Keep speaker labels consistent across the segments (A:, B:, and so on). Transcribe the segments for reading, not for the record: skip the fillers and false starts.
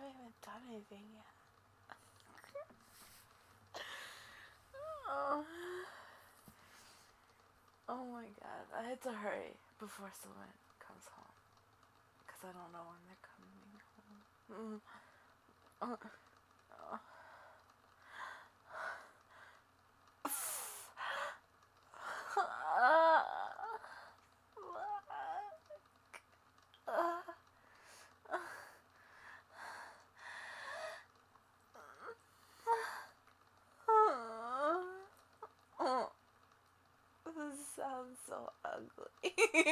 A: haven't even done anything yet. Oh. Oh my god, I had to hurry before someone comes home. Because I don't know when they're coming home. This sounds so ugly.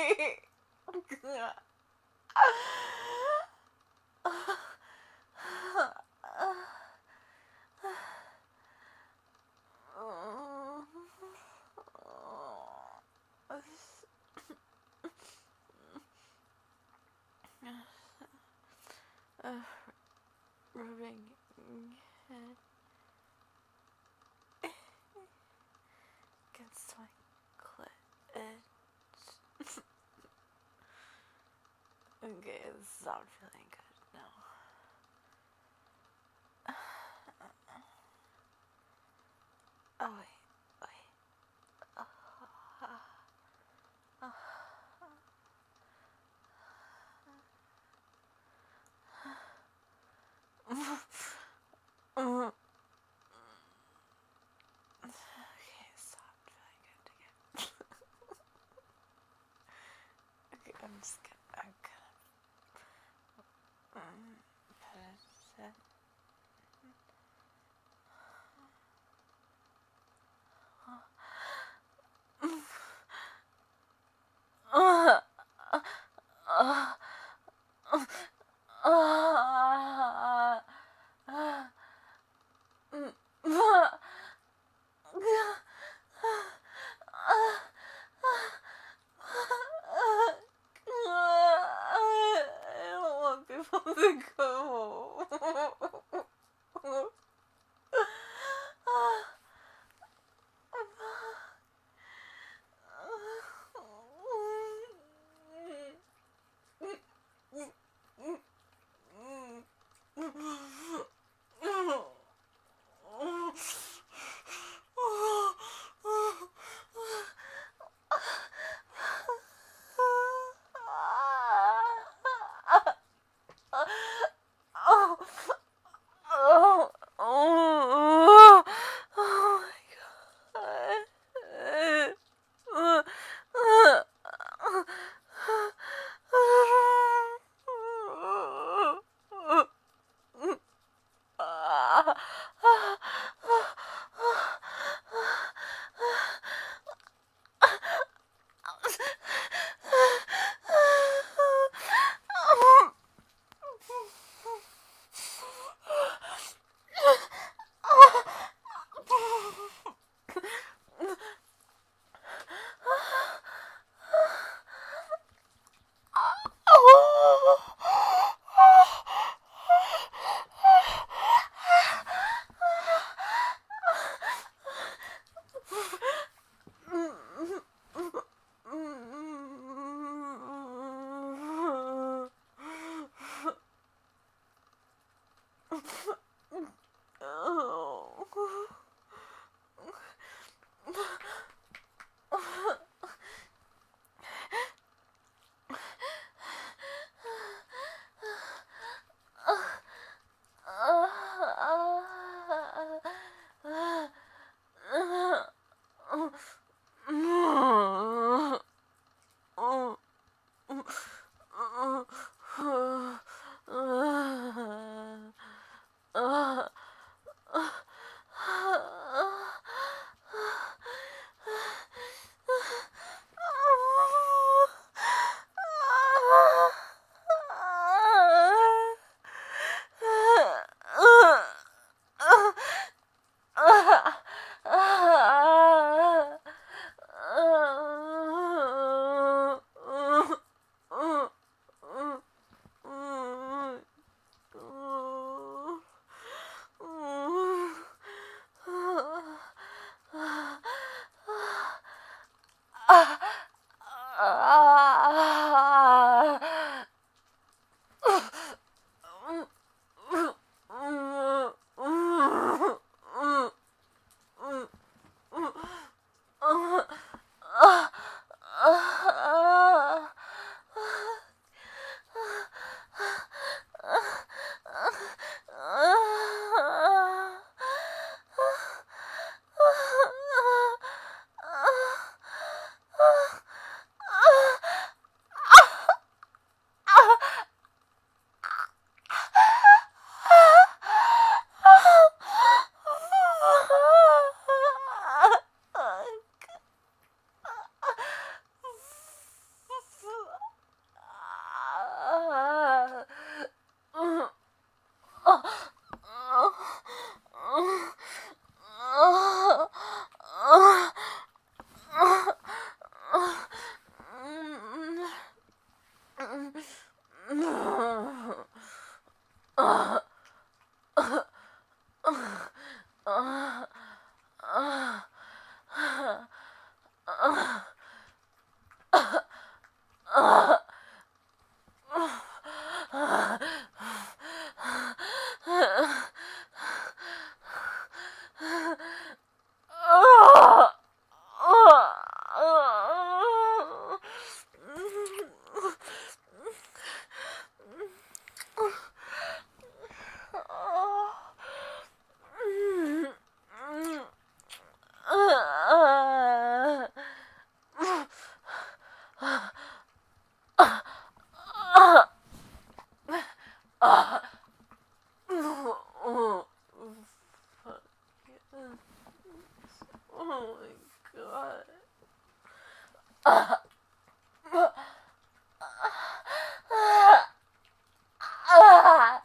A: Rubbing against my clit. Okay, this is not feeling good now. Oh wait. Okay, stop feeling good again. Okay, I'm just gonna. I don't want people to go home. Oh my god.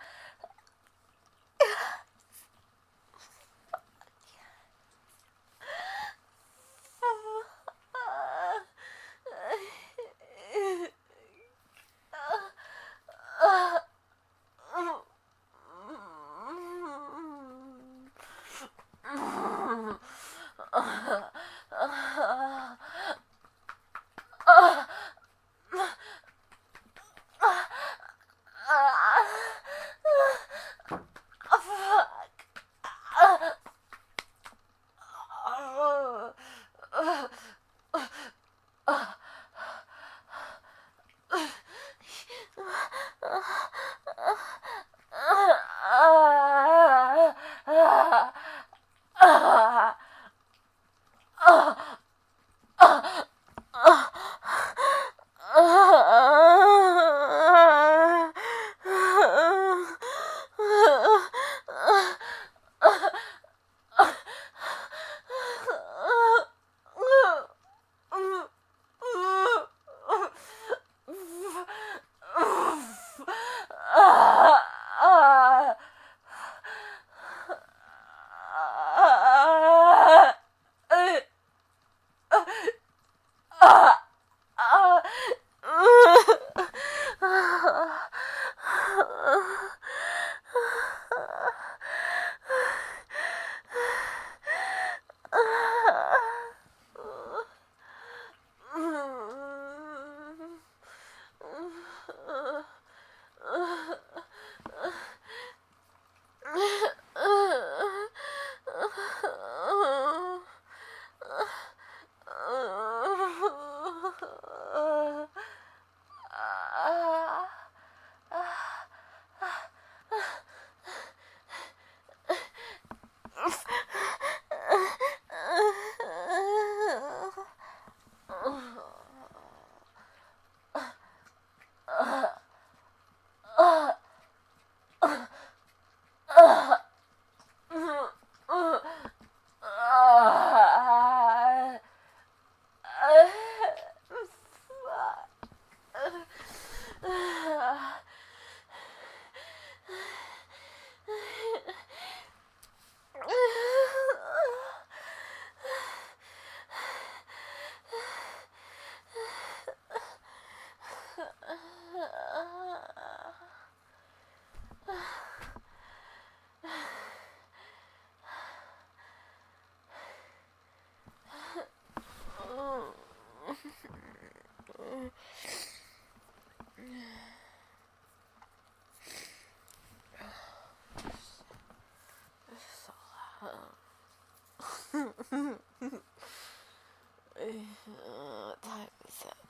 A: What time is it?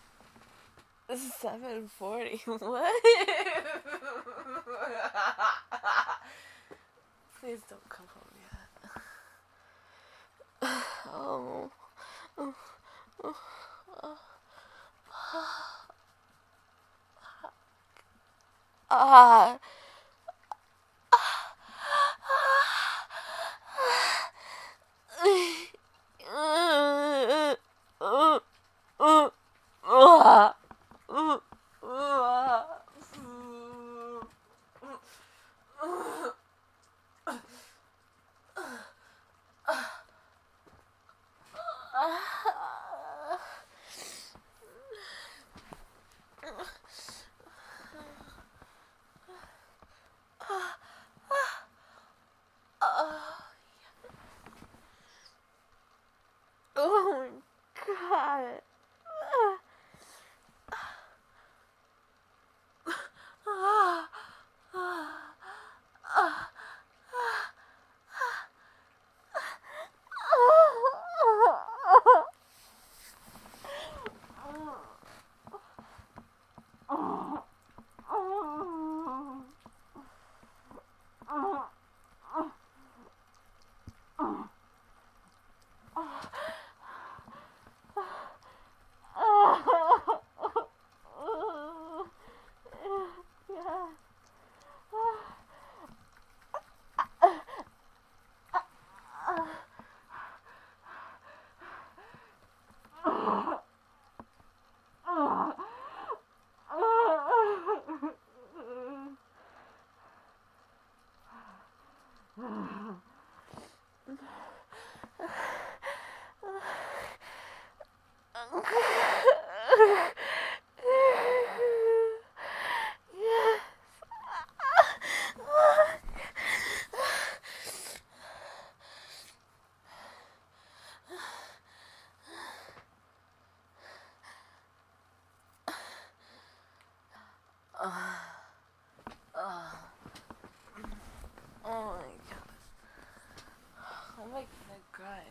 A: This is 7:40. What? Please don't come home yet. Oh. Ah. Oh my god. I'm making a grind.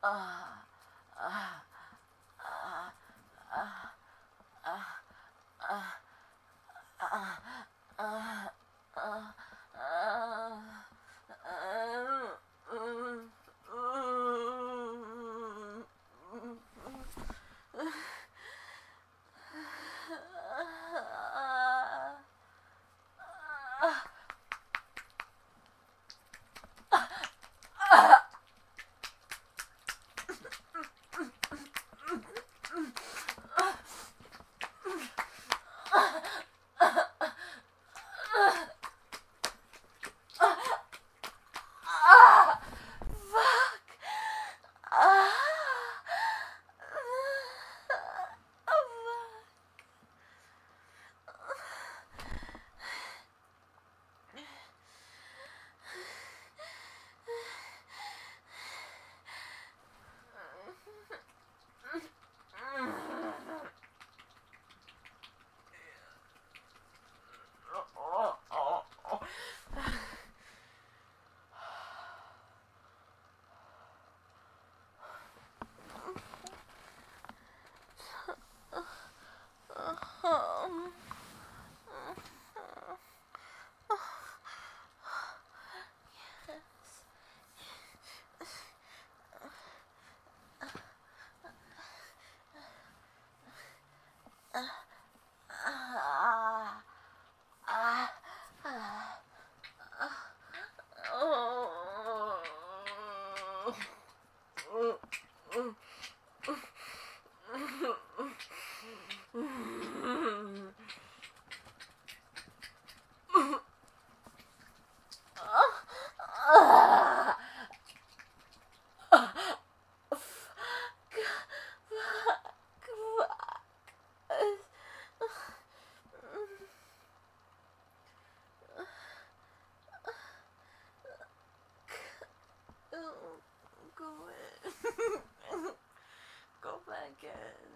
A: Go back in.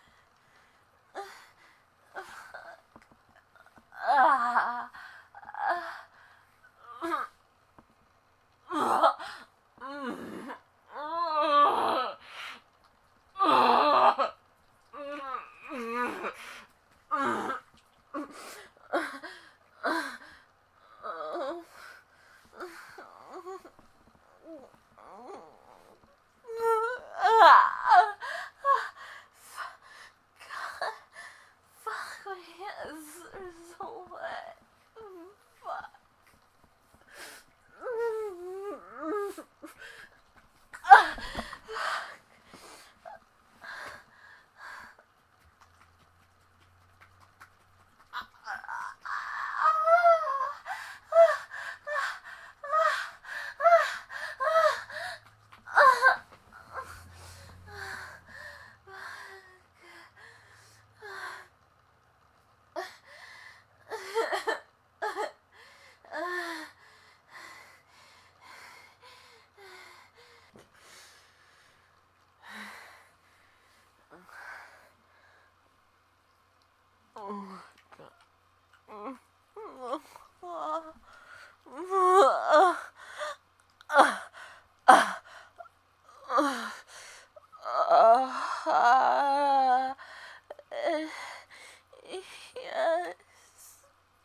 A: Fuck, my hands are so wet. Fuck. Yes.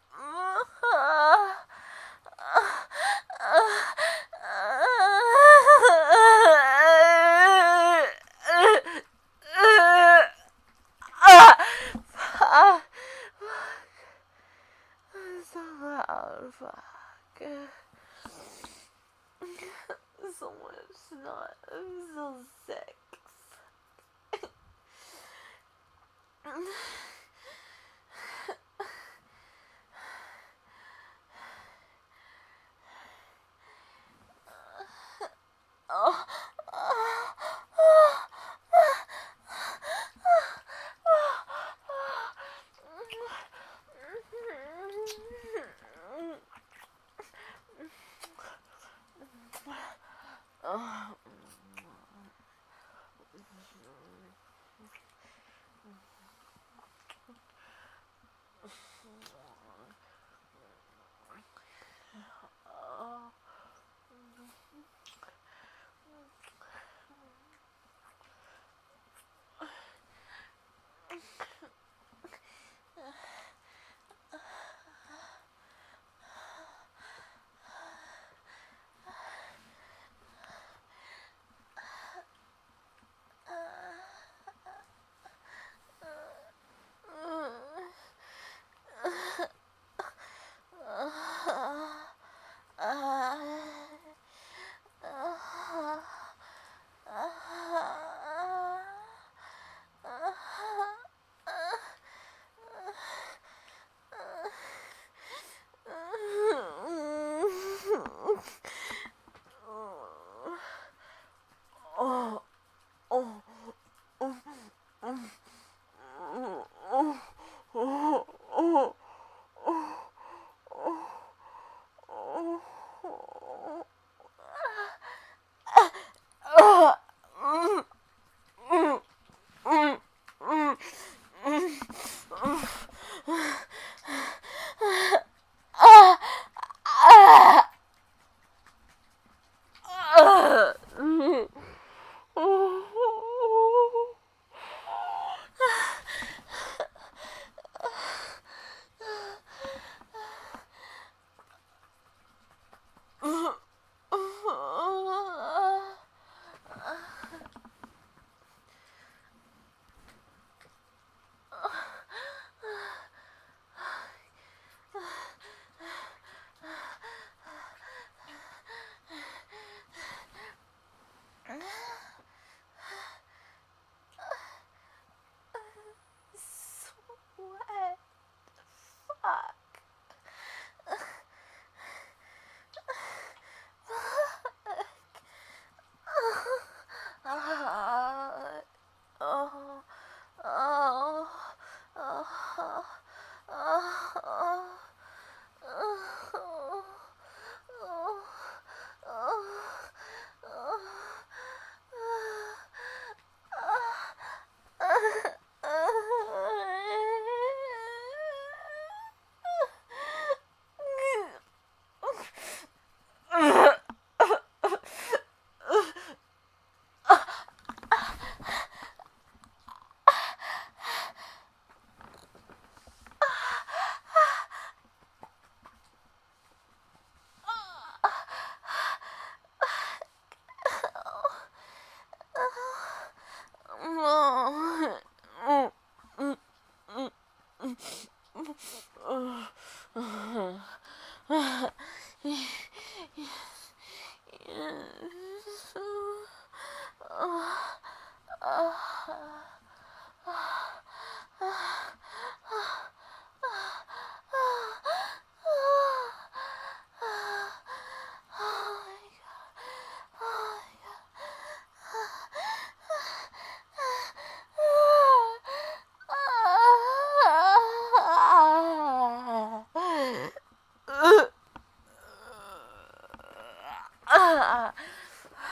A: So loud, fuck. So much snot. I'm so sick.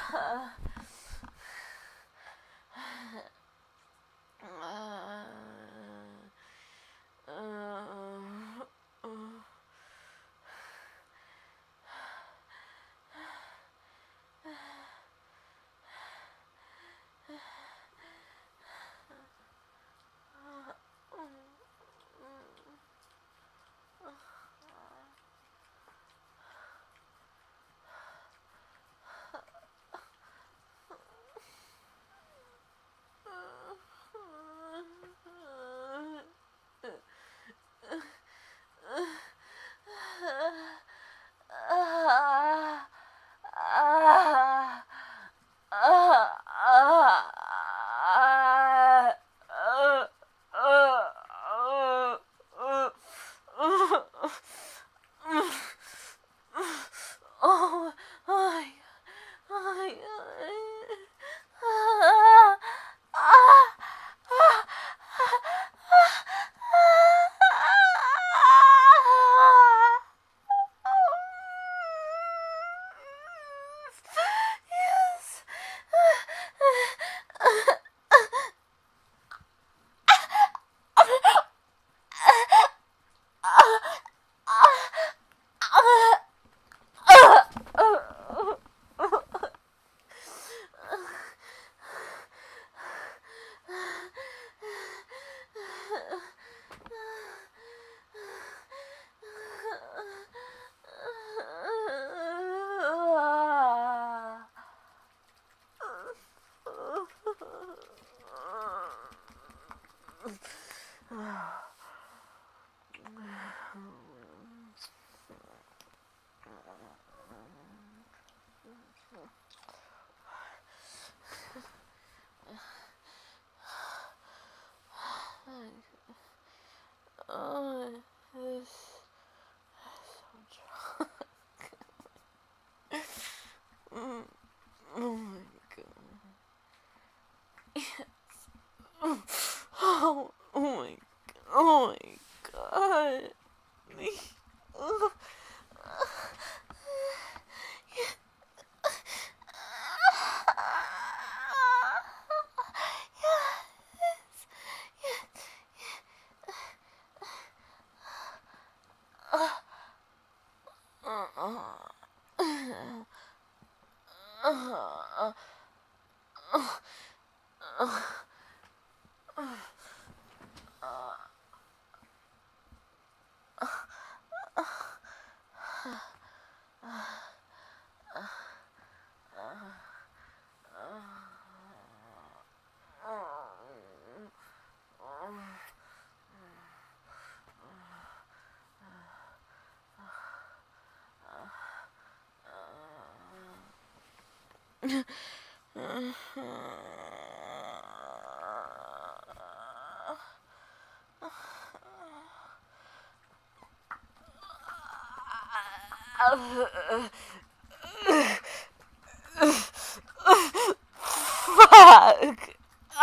A: Oh my god. Fuck.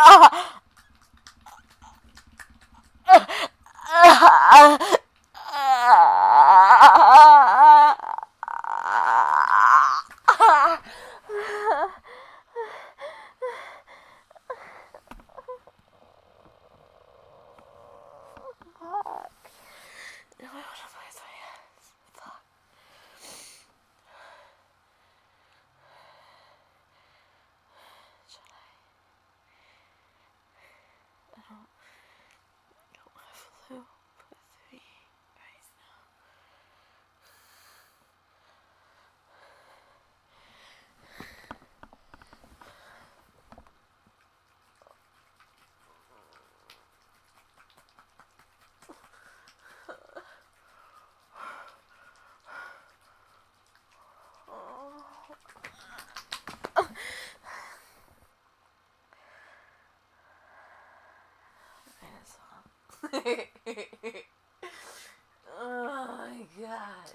A: Oh my god.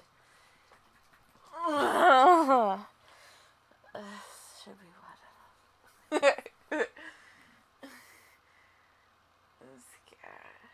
A: Should be what? I'm scared.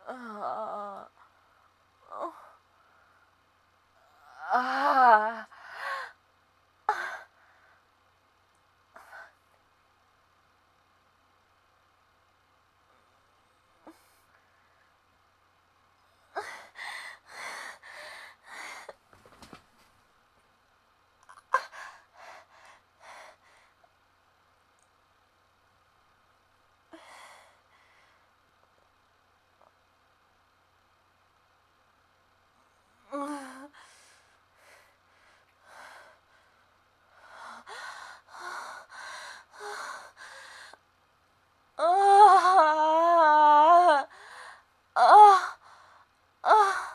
A: Uh, oh, ah. Ah. Ah. Ah.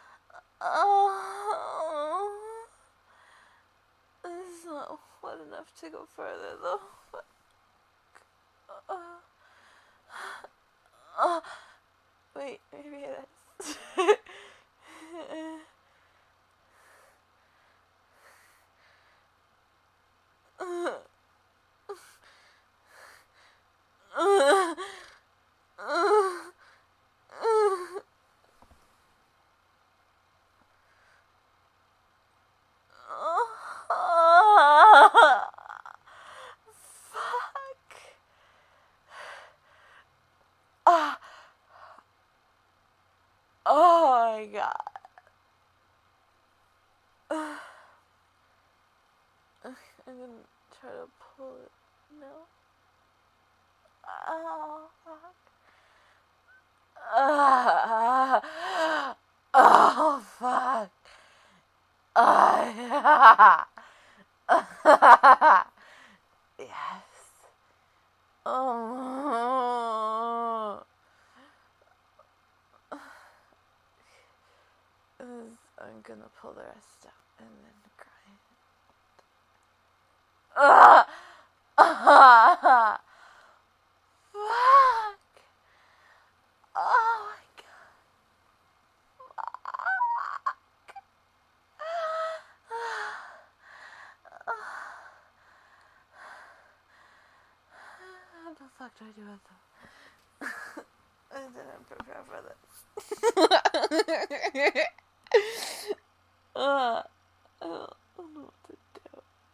A: Ah. This is not wet enough to go further though. Uh, uh, wait, maybe it is. Fuck. Ah. Oh my god. I'm gonna try to pull it. No. Oh, fuck. Oh, fuck. Yes. Oh. I'm gonna pull the rest out and then cry. Fuck. Oh my god. How the fuck do I do it though? I didn't prepare for this. I don't know what to do.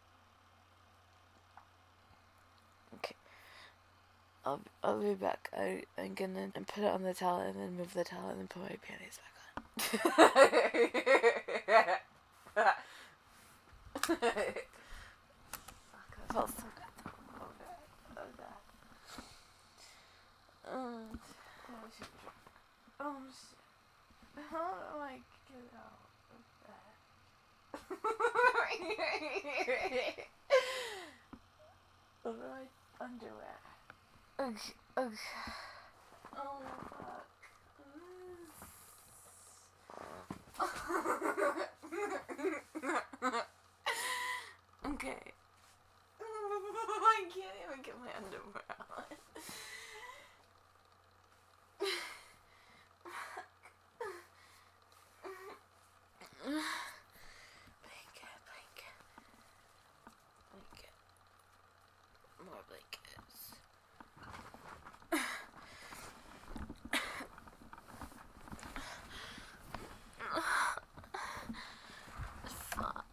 A: Okay. I'll be back. I'm gonna put it on the towel and then move the towel and then put my panties back on. Fuck, that felt so good. Okay. Oh shit. Oh shit. How do I get out of bed? What do I underwear? Okay. Oh fuck. Okay. I can't even get my underwear on. Blanket. More blankets. Fuck.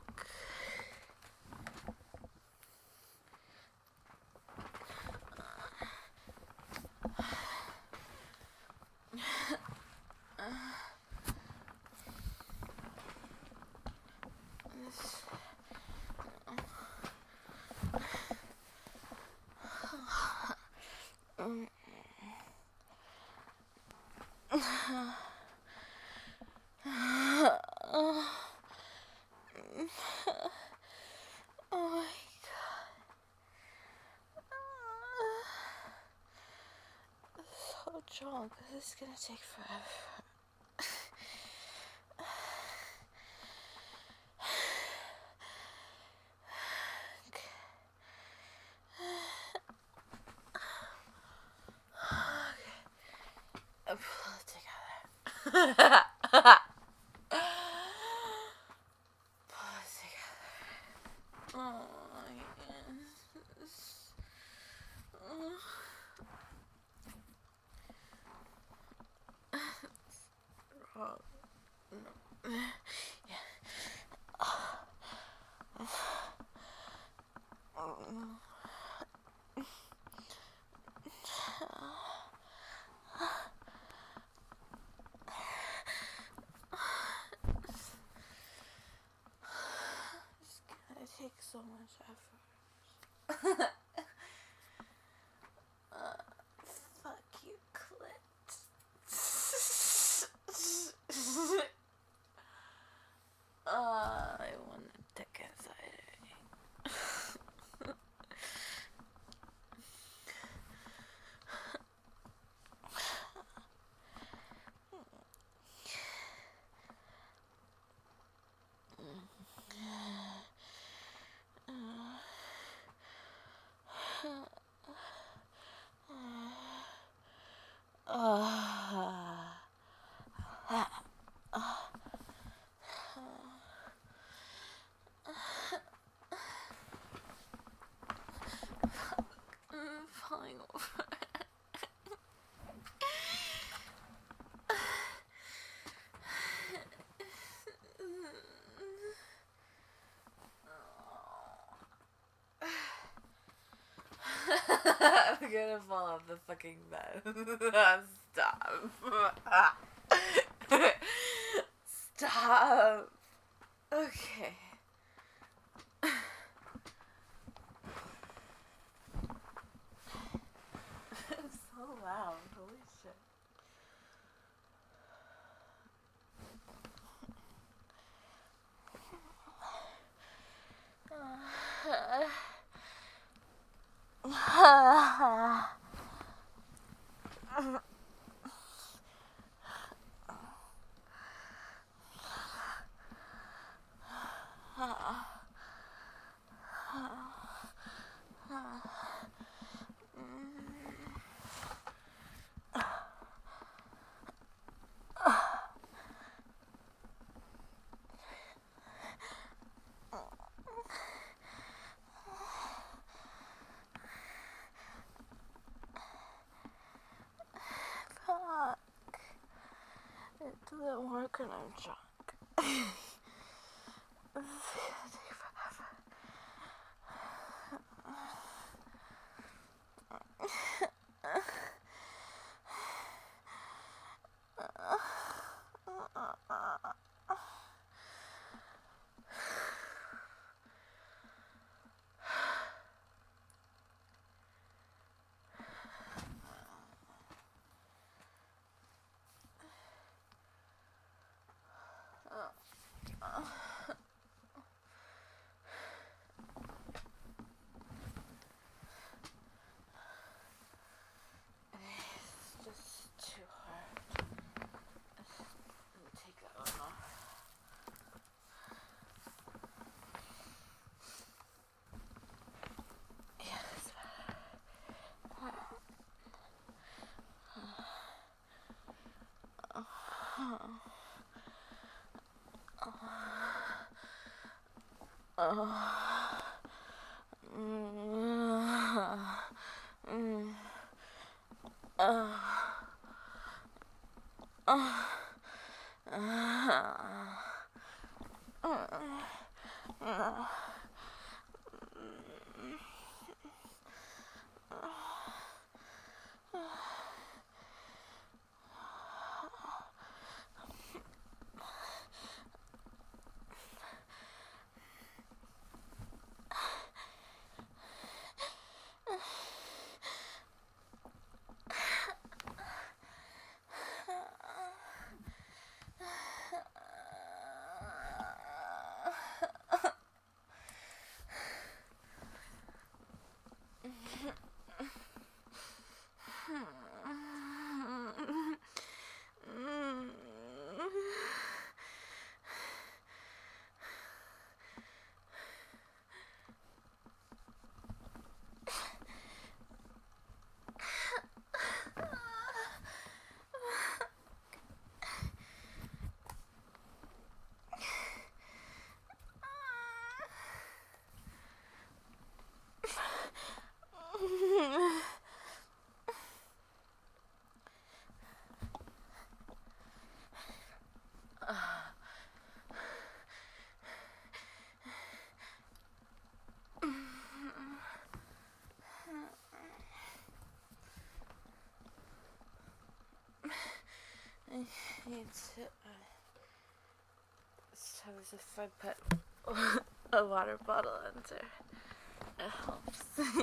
A: Oh my god. So drunk. This is gonna take forever. Okay. Pull it together. Pull it together. Oh my goodness. Oh, no. Yeah. It's gonna take so much effort. Fuck you, clit. I want to dick inside of me. I'm falling over. I'm gonna fall off the fucking bed. Stop. Stop. Okay. It's so loud. Holy shit. Fuck. It doesn't work when I'm drunk. This is gonna take forever. It's just too hard. Take that one off. Yeah, that's need to. So as if I put a water bottle under, it helps.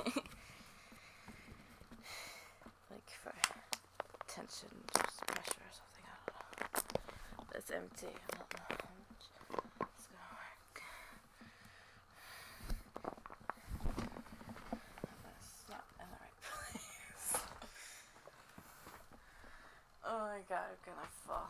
A: Like for tension, just pressure or something. I don't know. It's empty. I don't know how much it's gonna work. It's not in the right place. Oh my god, I'm gonna fall.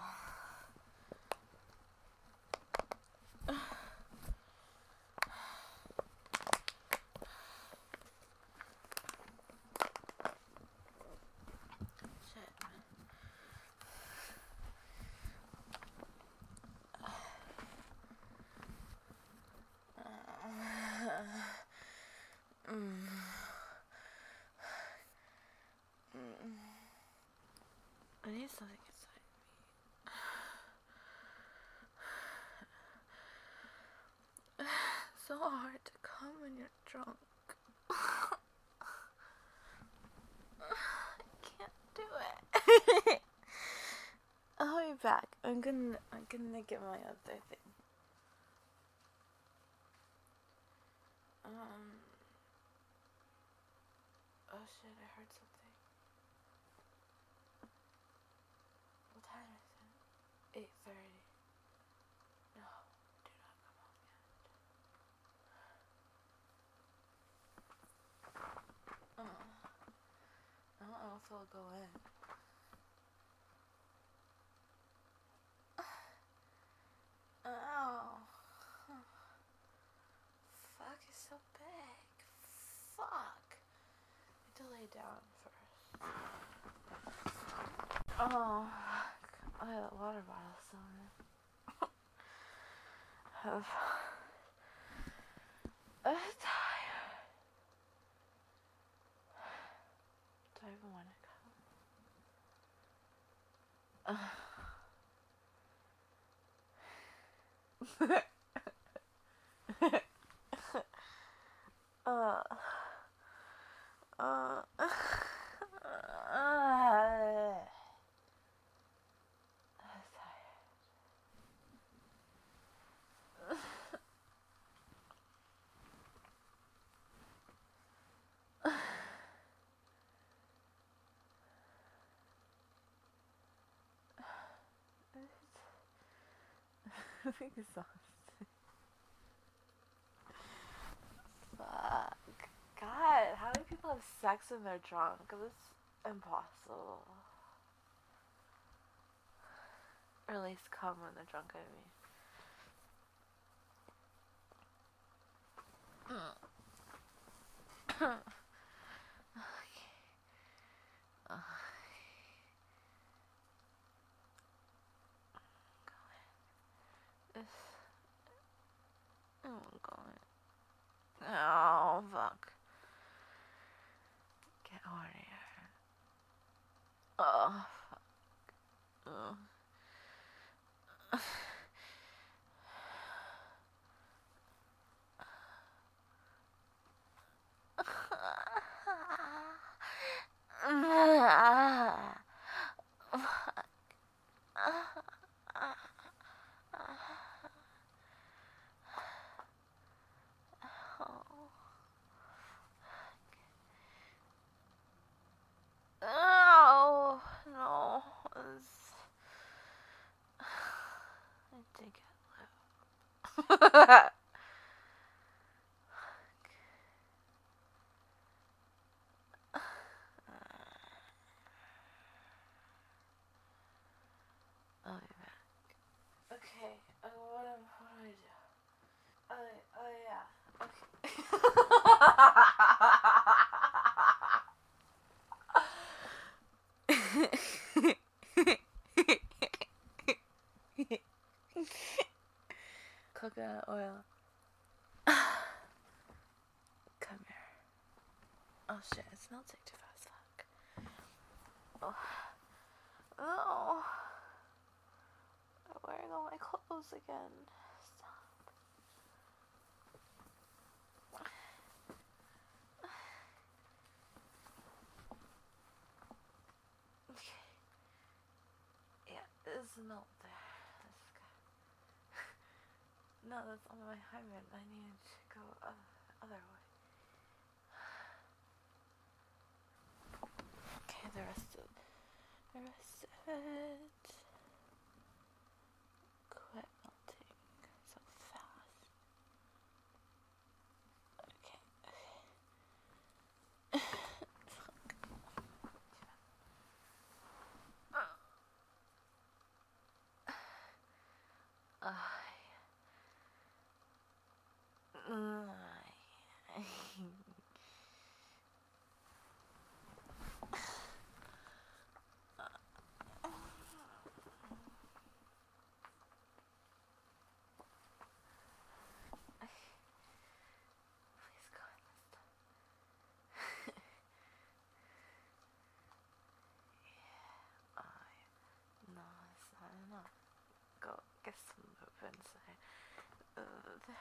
A: I need something inside me. It's so hard to come when you're drunk. I can't do it. I'll be back. I'm gonna get my other thing. Oh shit, I heard something. What time is it? 8:30. No, do not come home yet. I don't know if I'll go in. Oh. Fuck, it's so big. Fuck. I need to lay down first. Oh. Oh, that water bottle's still in it. I'm tired. Do I even want to go? I'm exhausted. Fuck. God, how do people have sex when they're drunk? It's impossible. Or at least come when they're drunk, I mean. I'm going. Oh, fuck. Get hornier. Oh, fuck. Oh. Oh, no. I think I I'll be back. Okay, what do I do? Oh yeah. Okay. Coconut oil. Come here. Oh shit, it's melting too fast. Fuck. Oh. No. I'm wearing all my clothes again. Stop. Okay. Yeah, it's melting. No, that's on my hymen. I need to go other way. Okay, the rest of it. Quit melting so fast. Okay. Please go in this time. No. Go get some move inside. There.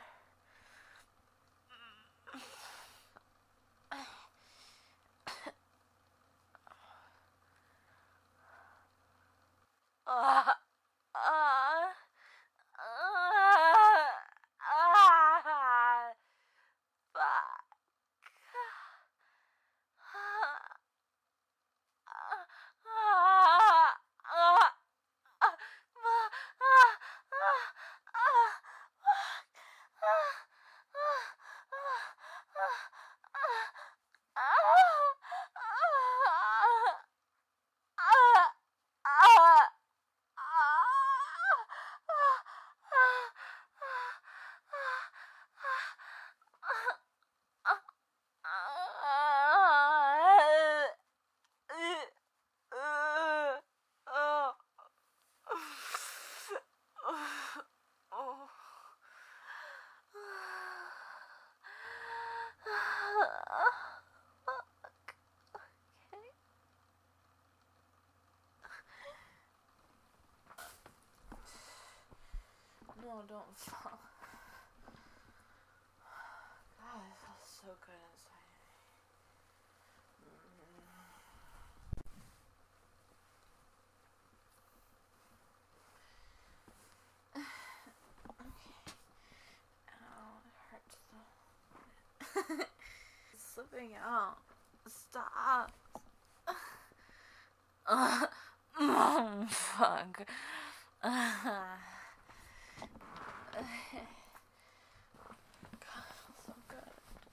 A: No, don't fall. God, it feels so good inside. Ow, it hurts though. It's slipping out. Stop. Fuck. God, so good.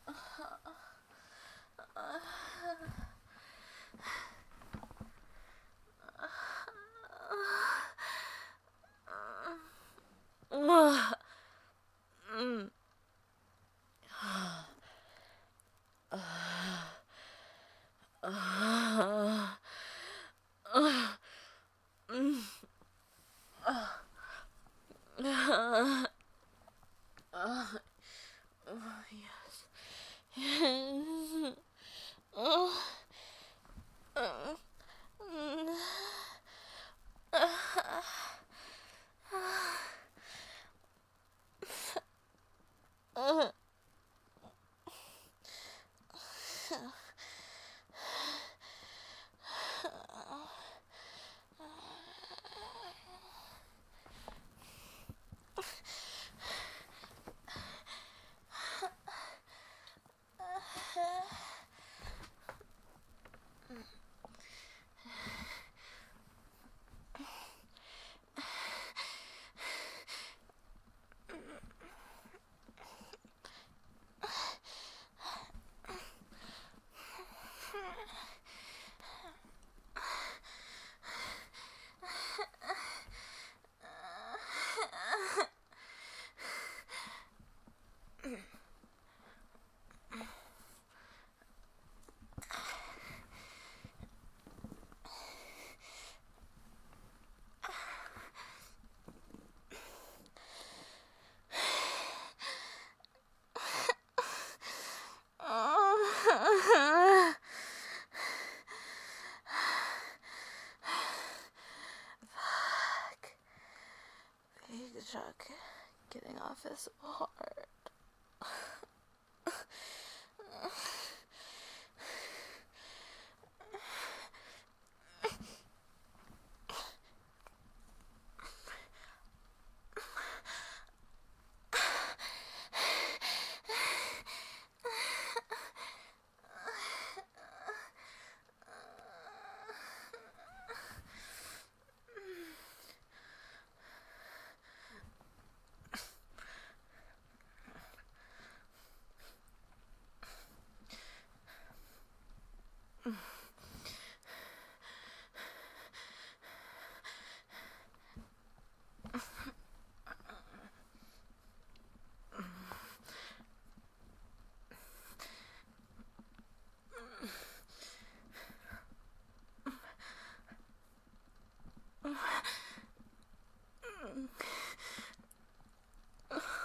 A: Big truck getting off is hard.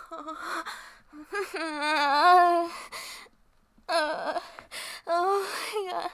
A: Oh my god.